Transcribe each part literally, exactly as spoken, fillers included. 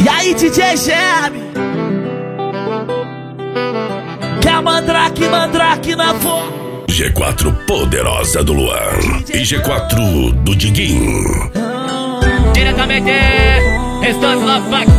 E aí, D J Germe? Que a Mandrake, Mandrake na voz. G quatro poderosa do Luan e G quatro do Diguinho. Diretamente, Restante Love Pack.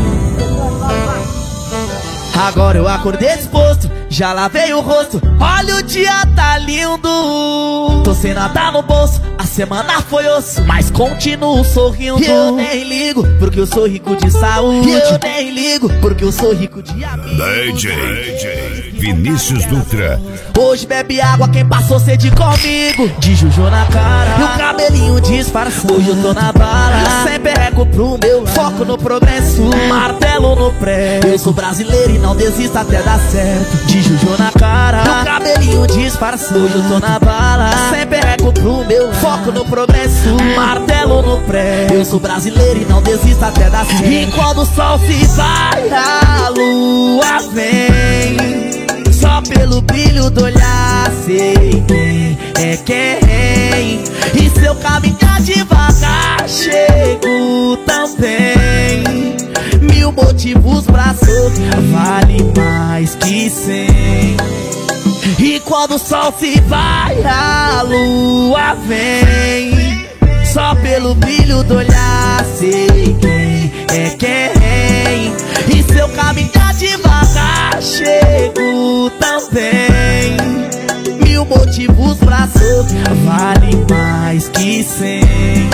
Agora eu acordei disposto, já lavei o rosto. Olha, o dia tá lindo. Tô sem nada no bolso, a semana foi osso, mas continuo sorrindo. Eu nem ligo, porque eu sou rico de saúde. Eu nem ligo, porque eu sou rico de amigos. D J, D J Vinícius Dutra. Hoje bebe água quem passou sede comigo. De Juju na cara e o cabelinho disfarçado. Hoje eu tô na bala, sempre rego pro meu lado. Foco no progresso, martelo no pré. Eu sou brasileiro e não desisto até dar certo. De Juju na cara e o cabelinho disfarçado. Hoje eu tô na bala, sempre rego pro meu lado. Foco no progresso, martelo no pré. Eu sou brasileiro e não desisto até dar certo. E quando o sol se vai, a lua vem. Só pelo brilho do olhar sei quem é quem. E se eu caminhar devagar chego também. Mil motivos pra sorrir vale mais que cem. E quando o sol se vai, a lua vem. Só pelo brilho do olhar sei quem é quem. E se eu caminhar devagar chego também. Mil motivos pra sorrir vale mais que cem.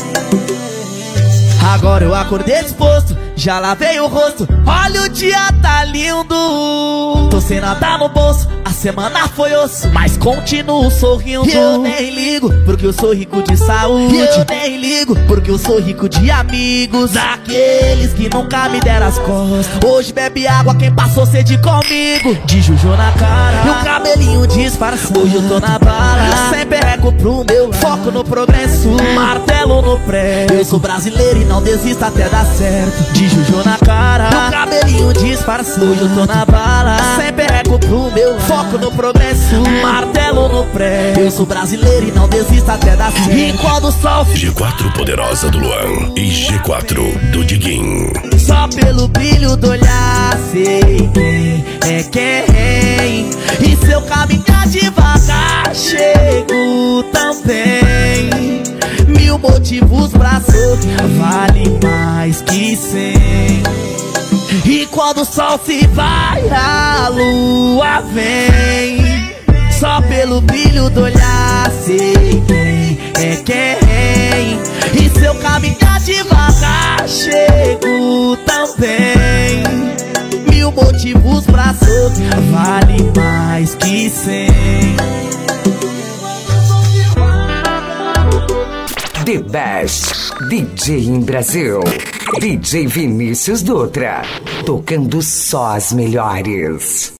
Agora eu acordei disposto, já lavei o rosto. Olha, o dia tá lindo. Tô sem nada no bolso, a semana foi osso, mas continuo sorrindo. Eu nem ligo, porque eu sou rico de saúde. Eu nem ligo, porque eu sou rico de amigos. Aqueles que nunca me deram as costas. Hoje bebe água quem passou sede comigo. De Juju na cara e o cabelinho disfarçado. Hoje eu tô na bala, sempre rego pro meu lado. Foco no progresso, martelo no pré. Eu sou brasileiro e não desisto até dar certo. De Juju na cara e o cabelinho disfarçado. Hoje eu tô na bala, sempre rego pro meu lado. Foco no progresso, martelo no pré. Eu sou brasileiro e não desisto até dar certo. E quando o sol G quatro poderosa do Luan e G quatro do Diguinho. Só pelo brilho do olhar sei quem é quem. E se eu caminhar devagar chego também. Mil motivos pra sorrir vale mais que cem. E quando o sol se vai, a lua vem. Só pelo brilho do olhar sei quem é quem. E se eu caminhar devagar chego também. Mil motivos pra sorrir vale mais que cem. The Best D J em Brasil, D J Vinícius Dutra, tocando só as melhores.